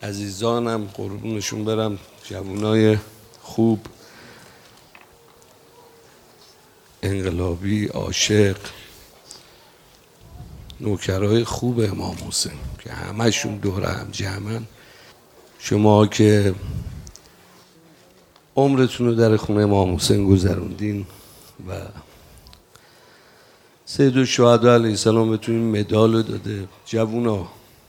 عزیزانم قربونشون برم، جوانای خوب، انقلابی، عاشق، نوکرای خوب امام حسین که همشون دور هم جمعن. شما که عمرتون رو در خونه امام حسین گذروندین و سید الشهدا علیه السلام بهتون این مدال رو داده. جوونا،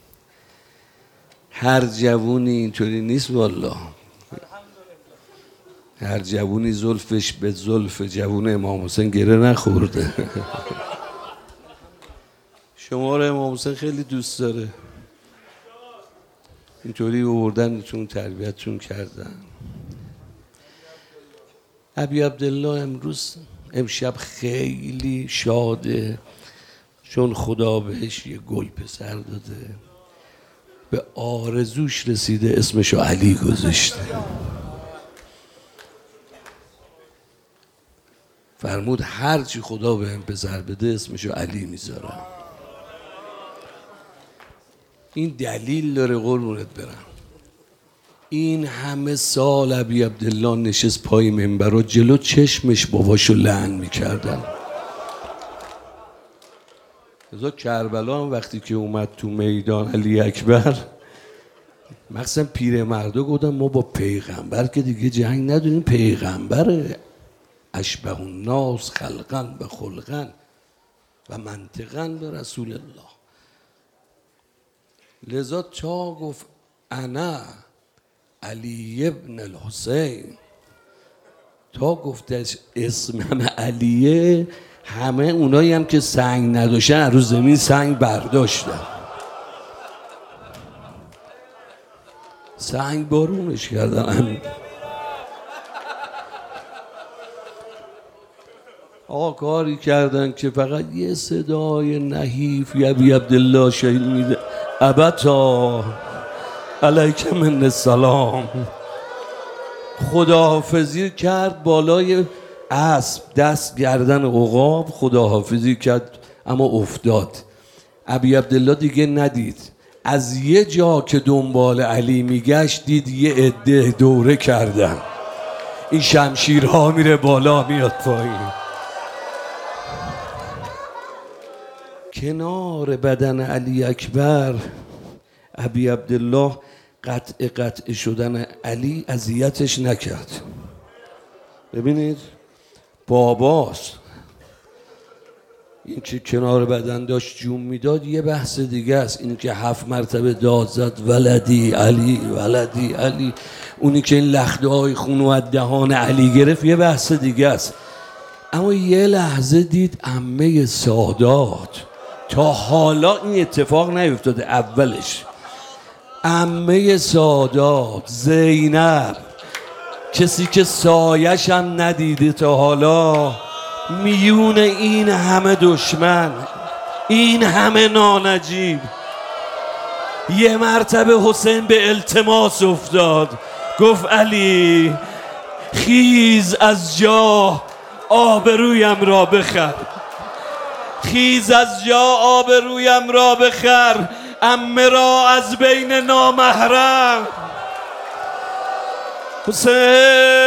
هر جوونی اینطوری نیست والله. هر جوونی زلفش به زلف جوون امام حسین گره نخورده. شما رو امام حسین خیلی دوست داره، اینطوری آوردنتون، تربیتتون کردن. ابی عبدالله امشب خیلی شاده چون خدا بهش یه گل پسر داده، به آرزوش رسیده، اسمشو علی گذاشته. فرمود هرچی خدا بهم پسر بده اسمشو علی میذارم. این دلیل داره قربونت برم. این همه سال ابی عبدالله نشست پای منبر و جلو چشمش باباشو لعن میکردن. ازا کربلا هم وقتی که اومد تو میدان علی اکبر، مخصوصا پیرمردا گفتن ما با پیغمبر که دیگه جنگ نداریم، پیغمبر اشبه الناس خلقا و خلقا و منطقا به رسول الله. لذا تا گفت انا علی ابن الحسین، تا گفتش اسمم علیه، همه اونایی هم که سنگ نداشتن رو زمین سنگ برداشتن، سنگ بارونش کردن. آقا کاری کردن که فقط یه صدای نحیف یه ابی عبدالله شهید میده، ابتا علیک من السلام. خداحافظی کرد بالای اسب، دست گردن عقاب خداحافظی کرد، اما افتاد. ابی عبدالله دیگه ندید، از یه جا که دنبال علی میگشت دید یه عده دوره کردن، این شمشیرها میره بالا میاد پایین. کنار بدن علی اکبر ابی عبدالله قطع شدن علی اذیتش نکرد. ببینید باباست، این که کنار بدن داشت جون میداد یه بحث دیگه است. این که 7 مرتبه داد زد ولدی علی ولدی علی، اونی که این لخته های خونو از دهان علی گرفت یه بحث دیگه است. اما یه لحظه دید عمه سادات، تا حالا این اتفاق نیفتاده اولش، عمه سادات زینب، کسی که سایش هم ندیده تا حالا، میون این همه دشمن، این همه نانجیب، یه مرتبه حسین به التماس افتاد، گفت علی خیز از جا آبرویم را بخر، خیز از جا آبرویم را بخر، عمه را از بین نامحرم. حسین